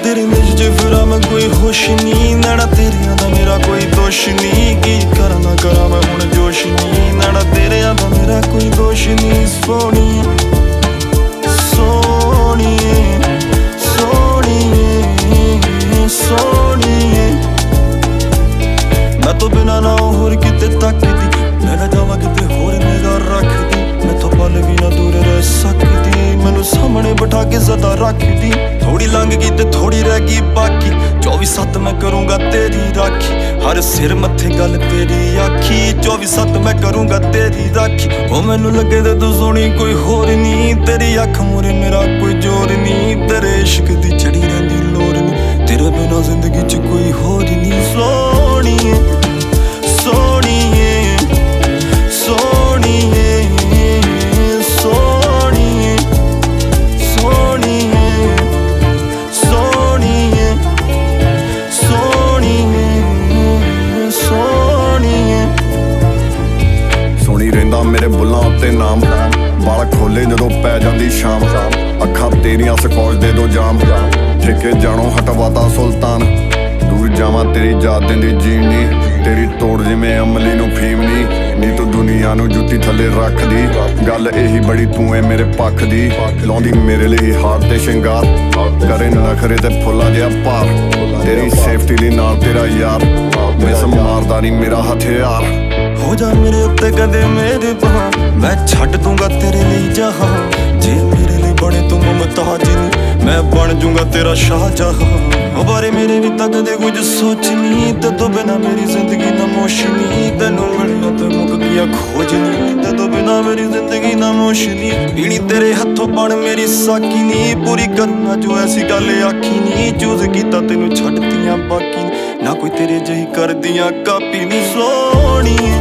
तेरे निज च फिरा मैं कोई होश नहीं, नैना तेरियां दा मेरा कोई दोष नहीं। की करा ना करा मैं हुण जोश नहीं, नैना तेरियां दा मेरा कोई दोष नहीं। सोहणिए सोहणिए सोहणिए सोहणिए, मैं तो बिना ना होर किते तकदी, मैं ना जावां किते होर निगाह रखदी। मैं तो पल भी ना दूर रह सकदी, मैनू सामने बिठा के सदा रखदी। थोड़ी लंघ गई ते थोड़ी रह गई बाकी, 24/7 मैं करूँगा तेरी राखी। हर सिर मत्थे गल तेरी आखी, 24/7 मैं करूँगा तेरी राखी। ओ मैनू लगे ते तू सोहनी कोई होर नहीं, तेरी अख मूरे मेरा कोई जोर नहीं। तेरे इश्क दी चढ़ी रहिंदी लोर नहीं, तेरे बिना जिंदगी च कोई होर नहीं। सोहणिए सोहणिए सोहणिए सोहणिए सोहणिए सोहणिए सोहणिए सोहणिए। सोहणी रहिंदा मेरे बुल्लां उत्ते नाम, वाल खोले जदों पै जांदी शाम। अखां तेरियां सकौच दे दो जाम, ठेके जाणों हटवाता सुल्तान। दूर जावां तेरी याद देंदी जीनी, तेरी तोड़ जिवें अमली नूं फीम नी तू दुनिया नूं जुत्ती थल्ले रखदी। गल एही बड़ी तूं ऐ मेरे पक्ख दी, लाउंदी मेरे लिए हार ते शिंगार। करे नखरे ते फुल्ला जिहा भार, तेरी सेफ्टी लई नाल तेरा यार। मिस मारदा नी मेरा हथियार। हो जा मेरे उत्ते कदे मेरे बहां, मैं छड्ड दूंगा तेरे लिए जहां। जे मेरे लिए बने तू मुमताज नहीं, मैं बन जूंगा तेरा शाहजहां। बारे मेरे भी तक कदे कुछ सोचनी, ते तो बिना मेरी जिंदगी नामोशनी। तेनू मिलिया ते मुक गया खोजनी, ते तो बिना मेरी जिंदगी नामोशनी। पीनी तेरे हथों बन मेरी साकी नी, पूरी करना जो ऐसी गल आखी नी। चूज कीता तेनू छड्ड दियां बाकी, ना कोई तेरे जही कर दियां कापी नी। सोहणिए